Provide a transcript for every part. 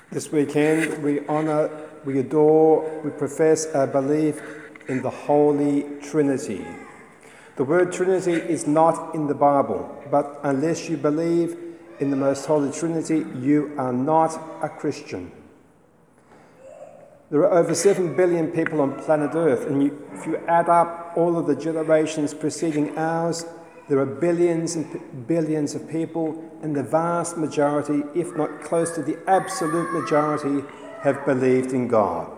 This weekend we honour, we adore, we profess our belief in the Holy Trinity. The word Trinity is not in the Bible, but unless you believe in the Most Holy Trinity, you are not a Christian. There are over 7 billion people on planet Earth, and if you add up all of the generations preceding ours, there are billions and billions of people, and the vast majority, if not close to the absolute majority, have believed in God.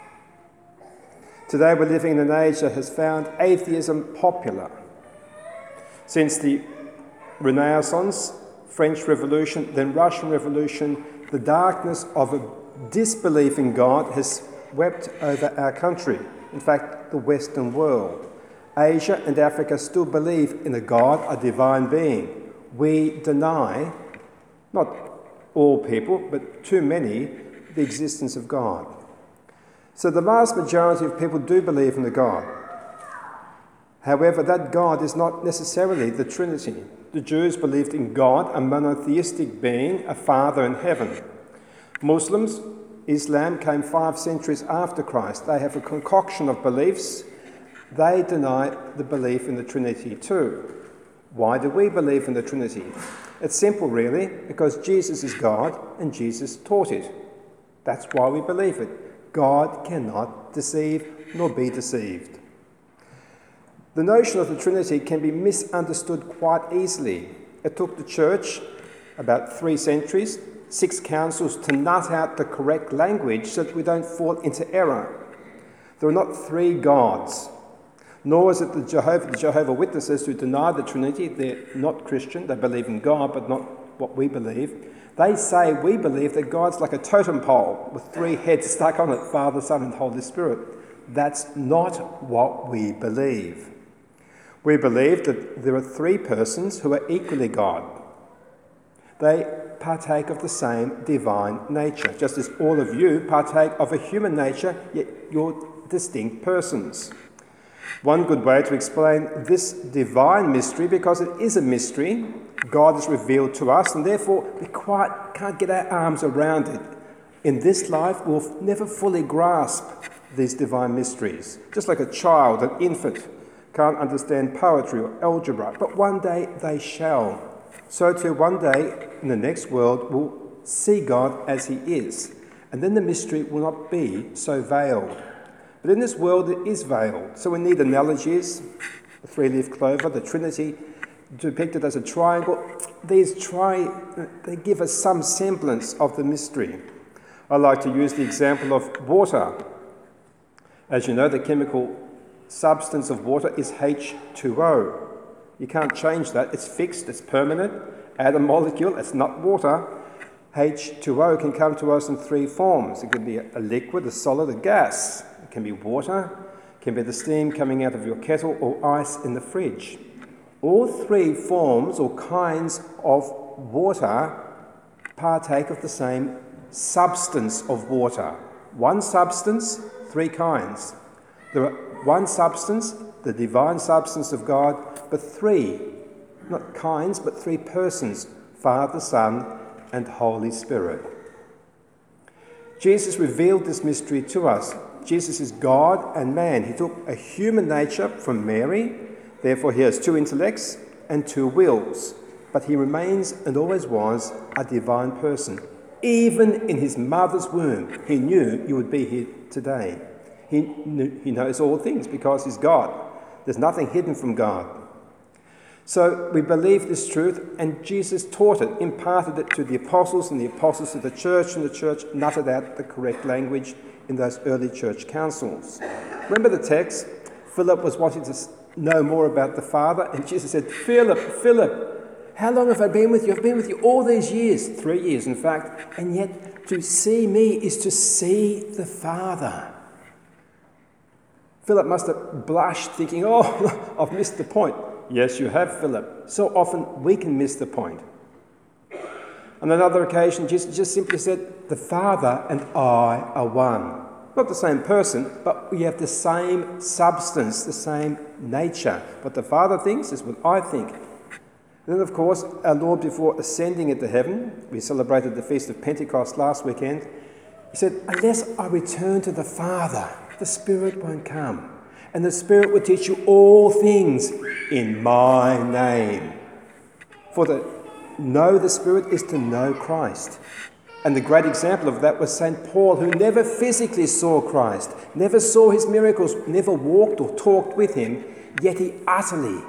Today we're living in an age that has found atheism popular. Since the Renaissance, French Revolution, then Russian Revolution, the darkness of a disbelief in God has swept over our country, in fact, the Western world. Asia and Africa still believe in a God, a divine being. We deny, not all people, but too many, the existence of God. So the vast majority of people do believe in a God. However, that God is not necessarily the Trinity. The Jews believed in God, a monotheistic being, a Father in heaven. Muslims, Islam came 5 centuries after Christ. They have a concoction of beliefs. They deny the belief in the Trinity too. Why do we believe in the Trinity? It's simple, really, because Jesus is God and Jesus taught it. That's why we believe it. God cannot deceive nor be deceived. The notion of the Trinity can be misunderstood quite easily. It took the Church about 3 centuries, 6 councils to nut out the correct language so that we don't fall into error. There are not 3 gods. Nor is it the Jehovah Witnesses who deny the Trinity. They're not Christian. They believe in God, but not what we believe. They say we believe that God's like a totem pole with 3 heads stuck on it, Father, Son, and Holy Spirit. That's not what we believe. We believe that there are 3 persons who are equally God. They partake of the same divine nature, just as all of you partake of a human nature, yet you're distinct persons. One good way to explain this divine mystery, because it is a mystery, God has revealed to us, and therefore we quite can't get our arms around it. In this life, we'll never fully grasp these divine mysteries. Just like a child, an infant, can't understand poetry or algebra, but one day they shall. So too, one day in the next world, we'll see God as he is, and then the mystery will not be so veiled. But in this world, it is veiled. So we need analogies. The 3-leaf clover, the Trinity, depicted as a triangle. They give us some semblance of the mystery. I like to use the example of water. As you know, the chemical substance of water is H2O. You can't change that. It's fixed. It's permanent. Add a molecule. It's not water. H2O can come to us in 3 forms. It can be a liquid, a solid, a gas. It can be water, it can be the steam coming out of your kettle, or ice in the fridge. All 3 forms or kinds of water partake of the same substance of water. 1 substance, 3 kinds. There are 1 substance, the divine substance of God, but 3, not kinds, but 3 persons, Father, Son, and Holy Spirit. Jesus revealed this mystery to us. Jesus is God and man. He took a human nature from Mary, therefore he has 2 intellects and 2 wills, but he remains and always was a divine person. Even in his mother's womb, he knew you would be here today. He knows all things because he's God. There's nothing hidden from God. So we believe this truth, and Jesus taught it, imparted it to the apostles, and the apostles to the church, and the church nutted out the correct language in those early church councils. Remember the text? Philip was wanting to know more about the Father, and Jesus said, Philip, how long have I been with you? I've been with you all these years, 3 years in fact, and yet to see me is to see the Father. Philip must have blushed, thinking, oh, I've missed the point. Yes, you have, Philip. So often we can miss the point. On another occasion, Jesus just simply said, the Father and I are one. Not the same person, but we have the same substance, the same nature. What the Father thinks is what I think. Then, of course, our Lord, before ascending into heaven, we celebrated the Feast of Pentecost last weekend, he said, unless I return to the Father, the Spirit won't come. And the Spirit will teach you all things in my name. For to know the Spirit is to know Christ. And the great example of that was St. Paul, who never physically saw Christ, never saw his miracles, never walked or talked with him, yet he utterly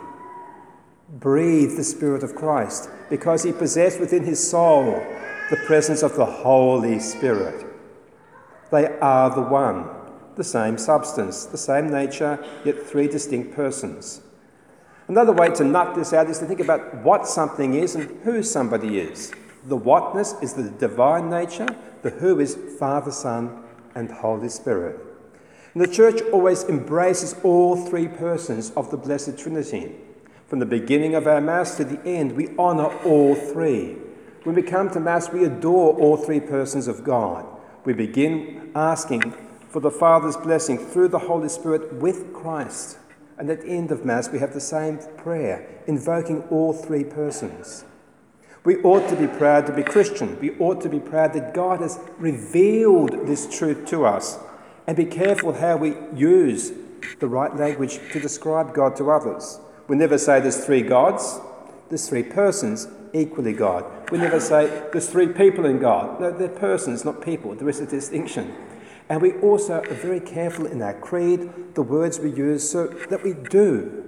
breathed the Spirit of Christ because he possessed within his soul the presence of the Holy Spirit. They are the one, the same substance, the same nature, yet three distinct persons. Another way to nut this out is to think about what something is and who somebody is. The whatness is the divine nature, the who is Father, Son, and Holy Spirit. And the Church always embraces all three persons of the Blessed Trinity. From the beginning of our Mass to the end, we honour all three. When we come to Mass, we adore all three persons of God. We begin asking for the Father's blessing through the Holy Spirit with Christ. And at the end of Mass, we have the same prayer, invoking all three persons. We ought to be proud to be Christian. We ought to be proud that God has revealed this truth to us, and be careful how we use the right language to describe God to others. We never say there's three gods, there's three persons, equally God. We never say there's three people in God. No, they're persons, not people. There is a distinction. And we also are very careful in our creed, the words we use, so that we do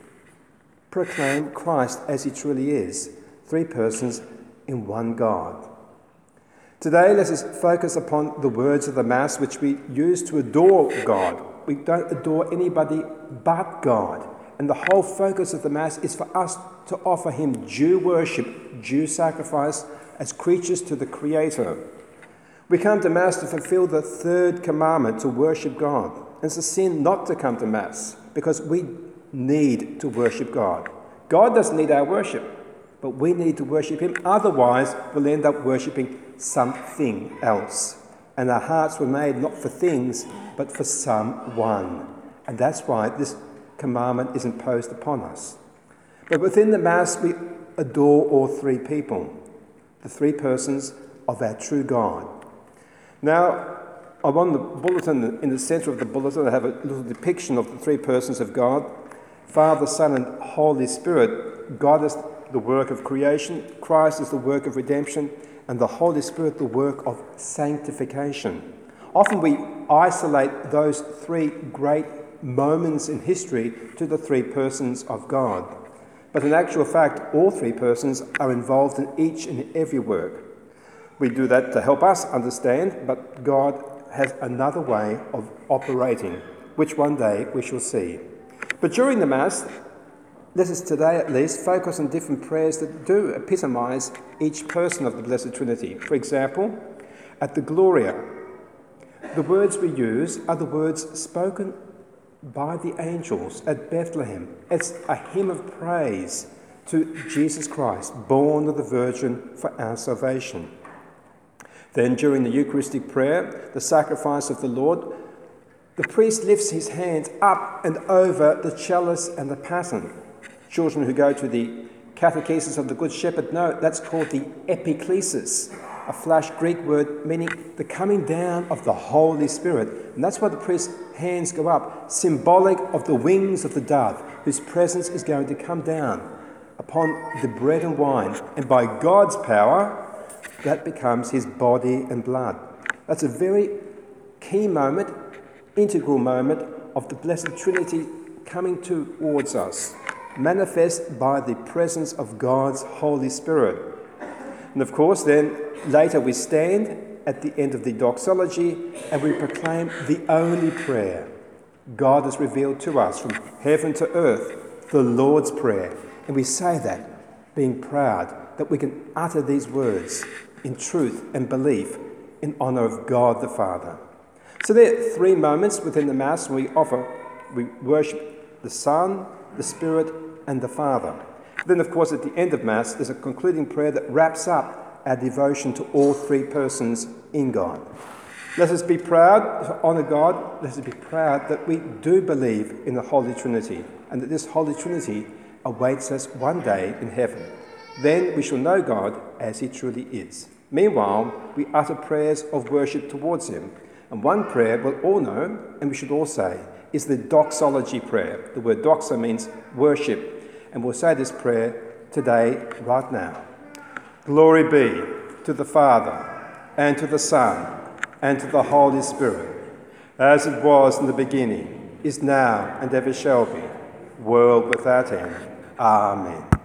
proclaim Christ as he truly is, three persons in one God. Today, let us focus upon the words of the Mass which we use to adore God. We don't adore anybody but God. And the whole focus of the Mass is for us to offer him due worship, due sacrifice, as creatures to the Creator. We come to Mass to fulfill the third commandment, to worship God. And it's a sin not to come to Mass, because we need to worship God. God doesn't need our worship, but we need to worship him. Otherwise, we'll end up worshipping something else. And our hearts were made not for things, but for someone. And that's why this commandment is imposed upon us. But within the Mass, we adore all three people, the three persons of our true God. Now, on the bulletin, in the centre of the bulletin, I have a little depiction of the three persons of God. Father, Son, and Holy Spirit. God is the work of creation, Christ is the work of redemption, and the Holy Spirit the work of sanctification. Often we isolate those three great moments in history to the three persons of God. But in actual fact, all three persons are involved in each and every work. We do that to help us understand, but God has another way of operating, which one day we shall see. But during the Mass, let us today at least focus on different prayers that do epitomise each person of the Blessed Trinity. For example, at the Gloria, the words we use are the words spoken by the angels at Bethlehem. It's a hymn of praise to Jesus Christ, born of the Virgin for our salvation. Then during the Eucharistic prayer, the sacrifice of the Lord, the priest lifts his hands up and over the chalice and the paten. Children who go to the catechesis of the Good Shepherd know that's called the epiklesis, a flash Greek word meaning the coming down of the Holy Spirit. And that's why the priest's hands go up, symbolic of the wings of the dove, whose presence is going to come down upon the bread and wine. And by God's power, that becomes his body and blood. That's a very key moment, integral moment of the Blessed Trinity coming towards us, manifest by the presence of God's Holy Spirit. And of course, then later we stand at the end of the doxology and we proclaim the only prayer God has revealed to us from heaven to earth, the Lord's Prayer. And we say that, being proud that we can utter these words in truth and belief in honour of God the Father. So there are three moments within the Mass we worship the Son, the Spirit, and the Father. Then, of course, at the end of Mass, there's a concluding prayer that wraps up our devotion to all three persons in God. Let us be proud to honour God. Let us be proud that we do believe in the Holy Trinity, and that this Holy Trinity awaits us one day in heaven. Then we shall know God as he truly is. Meanwhile, we utter prayers of worship towards him. And one prayer we'll all know, and we should all say, is the doxology prayer. The word doxa means worship. And we'll say this prayer today, right now. Glory be to the Father, and to the Son, and to the Holy Spirit, as it was in the beginning, is now, and ever shall be, world without end. Amen.